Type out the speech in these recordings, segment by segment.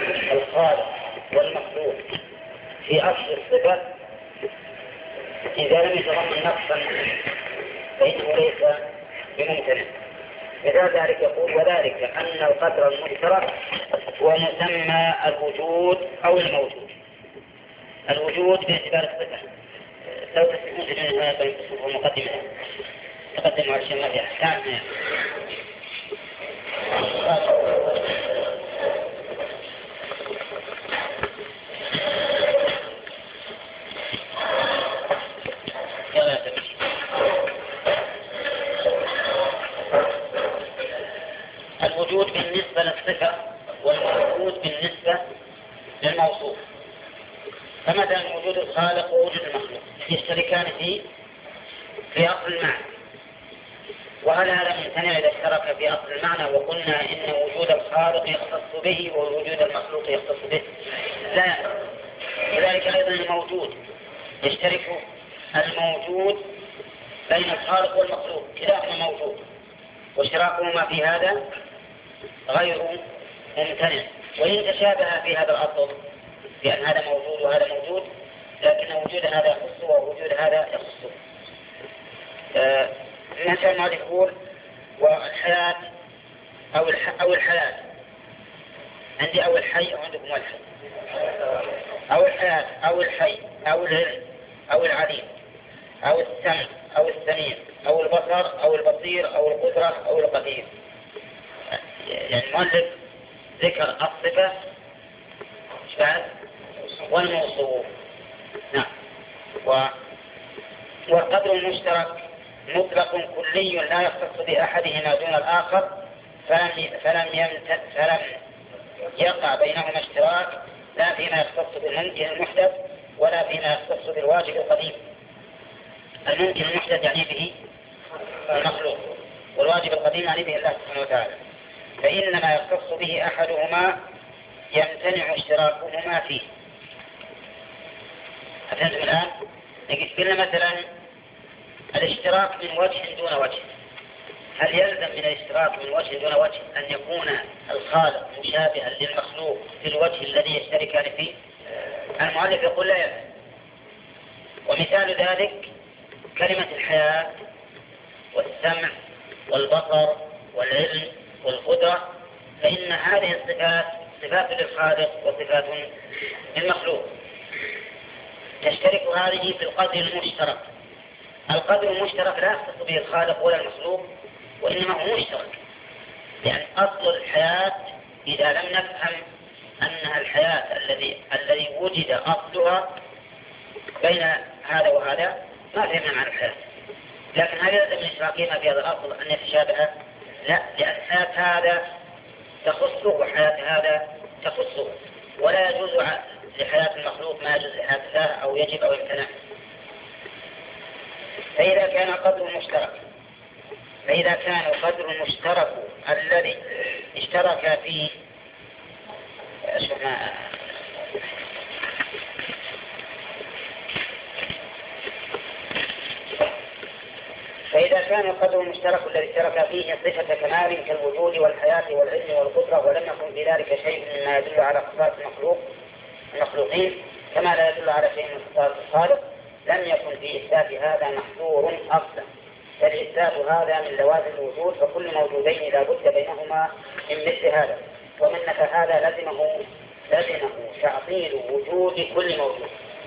الخالق والمخلوق في أصل الصفة إذا لم يتضمن نقصا فإنه ليس بممتنع. مثال ذلك يقول: وذلك أن القدر المشترك هو مسمى الوجود أو الموجود. الوجود باعتبار الصفة. لو تسمعون تجدونها بين مقدمة تقدم على الشيء المرجع كان الوجود بالنسبة للصفة والموجود بالنسبة للموصوف. فمثلا وجود الخالق ووجود المخلوق يشتركان في أصل المعنى، وهل هذا ممتنع إذا اشترك في أصل المعنى وقلنا إن وجود الخالق يختص به ووجود المخلوق يختص به؟ لا. لذلك أيضا الموجود يشترك الموجود بين الخالق والمخلوق، كلاهما موجود، واشتراكهما في هذا غير ممتنع. وإن تشابه في هذا الأصل بأن هذا موجود وهذا موجود، لكن وجود هذا يخصه ووجود هذا يخصه. مثل ما يقول: والحياة أو الحياة. عندي أو الحي أو عندكم الحي. أو الحياة أو الحي أو العلم أو العليم أو السمع أو السميع أو البصر أو البصير أو القدرة أو القدير. يعني المؤلف ذكر الصفة والموصوف. نعم. والقدر المشترك مطلق كلي لا يختص بأحدهما دون الآخر، فلم يقع بينهما اشتراك لا فيما يختص بالممكن المحدث ولا فيما يختص بالواجب القديم. الممكن المحدث يعني به المخلوق، والواجب القديم يعني به الله سبحانه وتعالى. فإنما يختص به أحدهما يمتنع اشتراكهما فيه. أفهمتم الآن؟ قلنا مثلا الاشتراك من وجه دون وجه. هل يلزم من الاشتراك من وجه دون وجه أن يكون الخالق مشابها للمخلوق في الوجه الذي يشتركان فيه؟ المؤلف يقول لا يلزم. ومثال ذلك كلمة الحياة والسمع والبصر والعلم والقدرة، فإن هذه الصفات صفات للخالق وصفات للمخلوق. تشترك هذه في القدر المشترك. القدر المشترك لا يختص به الخالق ولا المخلوق، وإنما هو مشترك. لأن أصل الحياة إذا لم نفهم أنها الحياة الذي وجد أصلها بين هذا وهذا ما فهمنا عن الحياة. لكن هل يلزم من إشراكهما في هذا الأصل أن يتشابه؟ لا، لأن حياة هذا تخصه وحياة هذا تخصه، ولا يجوز لحياة المخلوق ما يجوز لحياة الله أو يجب أو يمتنع. فإذا كان القدر المشترك الذي اشترك فيه صفة كمال كالوجود والحياة والعلم والقدرة، ولم يكن في ذلك شيء مما يدل على خصائص المخلوقين كما لا يدل على شيء من خصائص الخالق، لم يكن في إثبات هذا محظور أصلا، بل إثبات هذا من لوازم الوجود، فكل موجودين لا بد بينهما من مثل هذا، ومن نفى هذا لزمه تعطيل وجود كل موجود.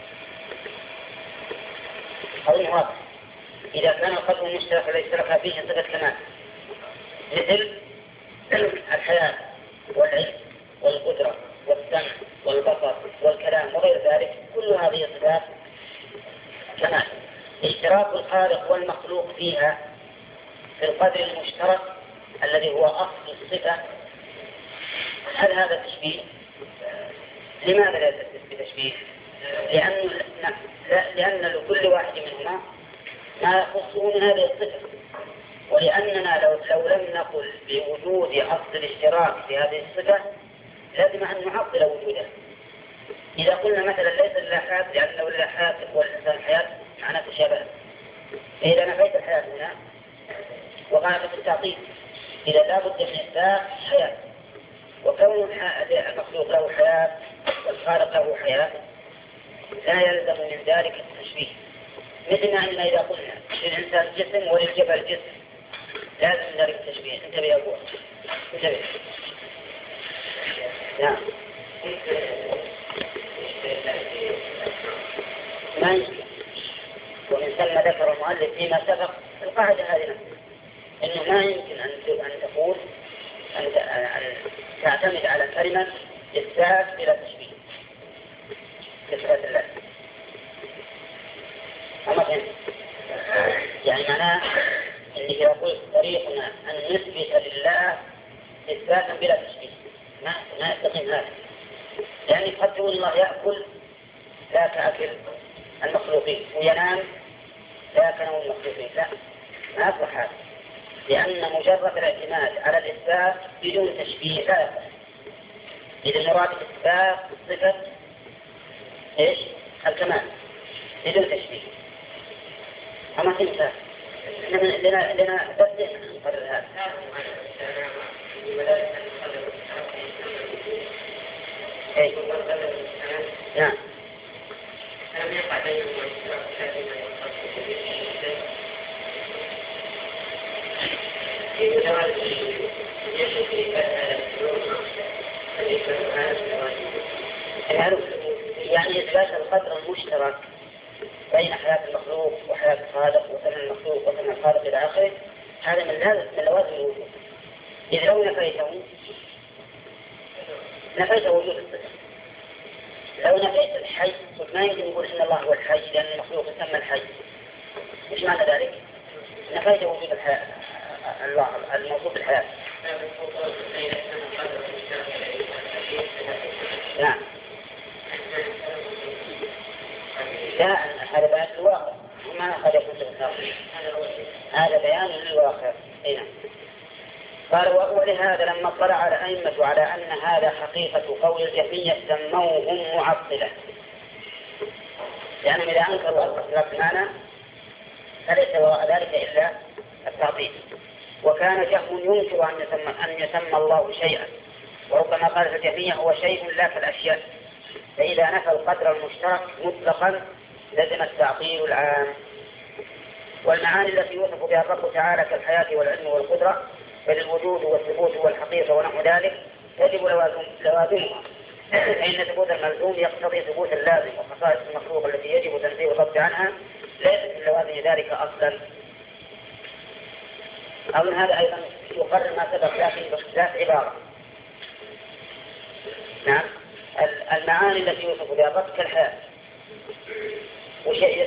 قول واضح: إذا كان القدر المشترك الذي اشترك فيه صفة كمال مثل الحياة والعلم والقدرة والسمع والبصر والكلام وغير ذلك، كل هذه صفات كمال. اشتراك الخالق والمخلوق فيها في القدر المشترك الذي هو أصل الصفة، هل هذا تشبيه؟ لماذا لا تشبيه؟ لأن لكل واحد منهما ما يخصه من هذه الصفة، ولأننا لو لم نقل بوجود أصل الاشتراك في هذه الصفة لازم أن نعطل وجوده. إذا قلنا مثلا ليس لله حياة لأن لو لله حياة والإنسان حياة معناه تشابه، فإذا نفيت الحياة هنا وقعت في التعطيل إذا لا بد من إثبات حياة، وكون المخلوق له حياة والخالق له حياة لا يلزم من ذلك التشبيه، مثل ما أننا إذا قلنا للإنسان جسم وللجبل جسم لازم من ذلك التشبيه. انتبه يا أبوه، انتبه. نعم ما يمكن. ومن ثم ذكر المؤلف فيما سبق القاعدة هذه نفسها، إنه ما يمكن أن تقول أن تعتمد على كلمة إثبات بلا تشبيه إثبات الله. أما فهمت؟ يعني معناه أنك إذا قلت طريقنا أن نثبت لله إثباتا بلا تشبيه ما يستقيم هذا، يعني قد تقول الله يأكل لا كأكل المخلوقين وينام لا كنوم المخلوقين، لا ما أصبح هذا، لأن مجرد الاعتماد على الإثبات بدون تشبيه لا يصح. إذا مراد إثبات صفة إيش؟ الكمال بدون تشبيه. أما تنسى لنا تبدأ نقرر هذا. أي نعم. يعني إثبات القدر المشترك بين حياة المخلوق وحياة الخالق وثمن المخلوق وثمن الخالق إلى آخره، هذا من لوازم الوجود. إذ لو نفيت وجود الصفة، لو نفيت الحي ما يمكن نقول إن الله هو الحي لأن المخلوق يسمى الحي. إيش معنى ذلك؟ نفيت وجود الحياة الله الموصوف بالحياة. نعم. لا هذا بيان للواقع وما قد يكون بالتفصيل، هذا بيان للواقع. نعم. قال ولهذا لما اطلع الأئمة على أن هذا حقيقة قول الجهمية سموهم معطلة، لأنهم إذا أنكروا الاختلاف المعنى فليس وراء ذلك إلا التعطيل. وكان جهم ينكر أن يسمى الله شيئا، وربما قال في الجهمية هو شيء لا كالأشياء، فإذا نفى القدر المشترك مطلقا لزم التعطيل العام. والمعاني التي يوصف بها الرب تعالى كالحياة والعلم والقدرة فالوجود والثبوت والحقيقة ونحو ذلك يجب لوازمها، فإن ثبوت الملزوم يقتضي ثبوت اللازم، وخصائص المخلوق التي يجب تنزيه الرب عنها ليست من لوازم ذلك أصلا. أو من هذا أيضا يقرر ما سبق لكن باختلاف عبارة. نعم. المعاني التي يوصف بها الرب كالحياة وشيء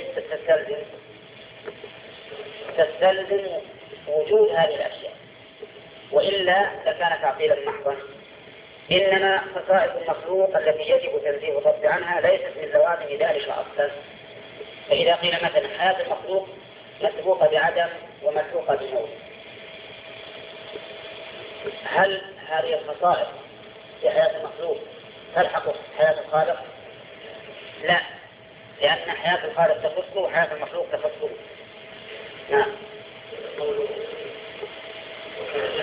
تستلزم وجود هذه الأشياء، وإلا لكان تعطيلا محضا. إنما خصائص المخلوق التي يجب تنزيه الرب عنها ليست من لوازم ذلك أصلا. فإذا قيل مثلا حياة المخلوق مسبوقة بعدم ومسبوقة بموت، هل هذه الخصائص في حياة المخلوق تلحق حياة الخالق؟ لا، لأن حياة الخالق تخصه وحياة المخلوق تخصه. نعم.